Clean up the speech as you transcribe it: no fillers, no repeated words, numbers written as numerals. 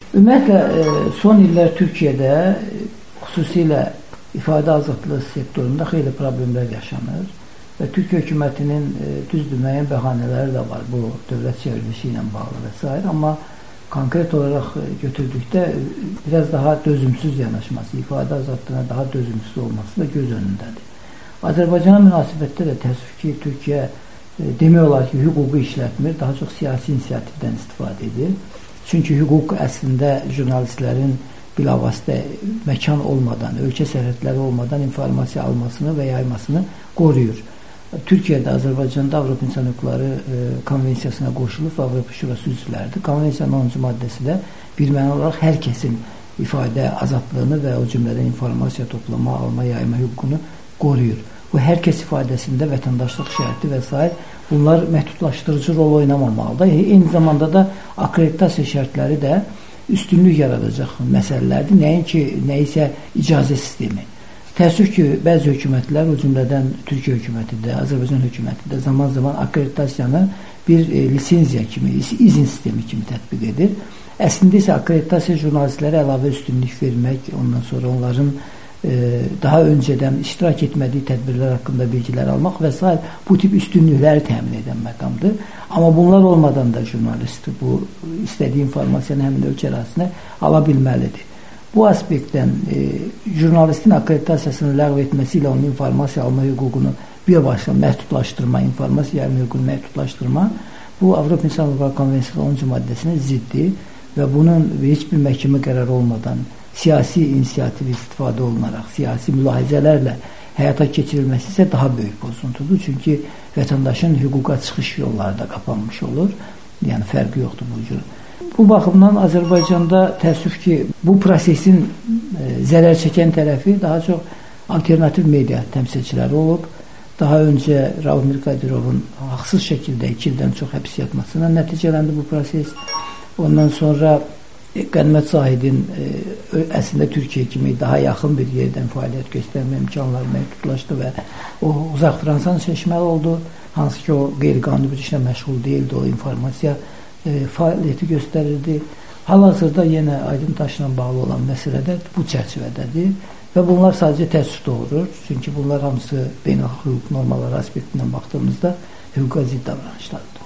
Ümumiyyətlə, son illər Türkiyədə xüsusilə ifadə azadlığı sektorunda xeyli problemlər yaşanır və Türkiyə hökumətinin düzdür, müəyyən bəhanələri də var bu dövlət çevrilişi ilə bağlı və s. Amma konkret olaraq götürdükdə biraz daha dözümsüz yanaşması, ifadə azadlığına daha dözümsüz olması da göz önündədir. Azərbaycana münasibətdə də təəssüf ki, Türkiyə demək olar ki, hüququ işlətmir, daha çox siyasi inisiativdən istifadə edir. Çünki hüquq əslində jurnalistlərin bilavasitə məkan olmadan, ölkə sərhədləri olmadan informasiya almasını və yaymasını qoruyur. Türkiyədə, Azərbaycanda Avropa İnsan Hüquqları Konvensiyasına qoşulub və Avropa Şurası üzvləridir. Konvensiyanın 10-cu maddəsi də birmənalı olaraq hər kəsin ifadə azadlığını və o cümlədən informasiya toplama, alma, yayma hüququnu qoruyur. Bu hər kəs ifadəsində vətəndaşlıq şərti və s. bunlar məhdudlaşdırıcı rol oynamamalıdır. Eyni zamanda da akreditasiya şərtləri də üstünlük yaradacaq məsələlərdir. Nəinki nəyisə icazə sistemi. Təəssüf ki, bəzi hökumətlər, o cümlədən Türkiyə hökuməti də, Azərbaycan hökuməti də zaman-zaman akreditasiyanı bir lisenziya kimi, izin sistemi kimi tətbiq edir. Əslində isə akreditasiya jurnalistlərə əlavə üstünlük vermək, ondan sonra onların daha öncədən iştirak etmədiyi tədbirlər haqqında bilgilər almaq və s. bu tip üstünlükləri təmin edən məqamdır. Amma bunlar olmadan da jurnalist bu istədiyi informasiyanı həmin ölkə ərazisinə ala bilməlidir. Bu aspektdən jurnalistin akreditasiyasını ləğv etməsi ilə onun informasiya alma hüququnu birbaşa məhdudlaşdırma, informasiya yayma hüququnu məhdudlaşdırma bu Avropa İnsan Hüquqları Konvensiyasının 10-cu maddəsinə ziddir və bunun heç bir məhkəmə qərarı olmadan siyasi inisiativ istifadə olunaraq, siyasi mülahizələrlə həyata keçirilməsi isə daha böyük pozuntudur. Çünki vətəndaşın hüquqa çıxış yolları da qapanmış olur. Yəni, fərqi yoxdur bu cür. Bu baxımdan Azərbaycanda təəssüf ki, bu prosesin zərər çəkən tərəfi daha çox alternativ media təmsilçiləri olub. Daha öncə Ravmir Qadirovun haqsız şəkildə 2 ildən çox həbs yatmasına nəticələndi bu proses. Ondan sonra Qənimət Zahidin əslində Türkiyə kimi daha yaxın bir yerdən fəaliyyət göstərmə imkanları məhdudlaşdı və o uzaq Fransanı seçməli oldu. Hansı ki, o qeyri-qanuni bir işlə məşğul deyildi, o informasiya fəaliyyəti göstərirdi. Hal-hazırda yenə Aydın Daşla bağlı olan məsələ də bu çərçivədədir və bunlar sadəcə təəssüf doğurur. Çünki bunlar hamısı beynəlxalq hüquq normalları aspektindən baxdığımızda hüquqa zidd davranışlardır.